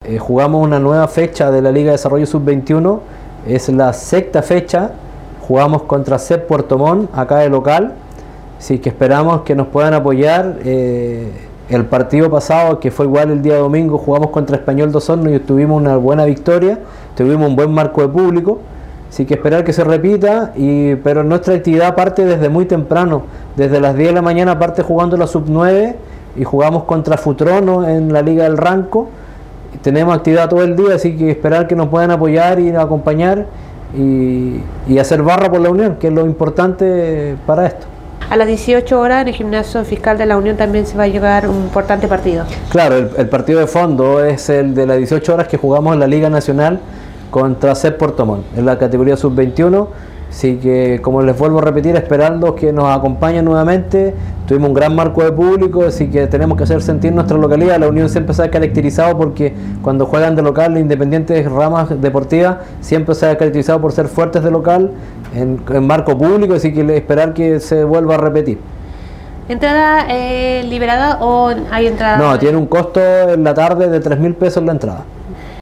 jugamos una nueva fecha de la Liga de Desarrollo Sub-21, es la sexta fecha, jugamos contra CEP Puerto Montt, acá de local, así que esperamos que nos puedan apoyar. El partido pasado, que fue igual el día domingo, jugamos contra Español Dos Hornos y tuvimos una buena victoria, tuvimos un buen marco de público, así que esperar que se repita, pero nuestra actividad parte desde muy temprano, desde las 10 de la mañana parte jugando la Sub-9 y jugamos contra Futrono en la Liga del Ranco, tenemos actividad todo el día, así que esperar que nos puedan apoyar y acompañar y hacer barra por la Unión, que es lo importante para esto. A las 18 horas en el Gimnasio Fiscal de la Unión también se va a llevar un importante partido. Claro, el partido de fondo es el de las 18 horas que jugamos en la Liga Nacional contra CEP Puerto Montt, en la categoría Sub-21. Así que, como les vuelvo a repetir, esperando que nos acompañen nuevamente. Tuvimos un gran marco de público, así que tenemos que hacer sentir nuestra localidad. La Unión siempre se ha caracterizado porque cuando juegan de local, independientes ramas deportivas, siempre se ha caracterizado por ser fuertes de local en marco público, así que esperar que se vuelva a repetir. ¿Entrada liberada o hay entrada? No, tiene un costo en la tarde de 3.000 pesos la entrada.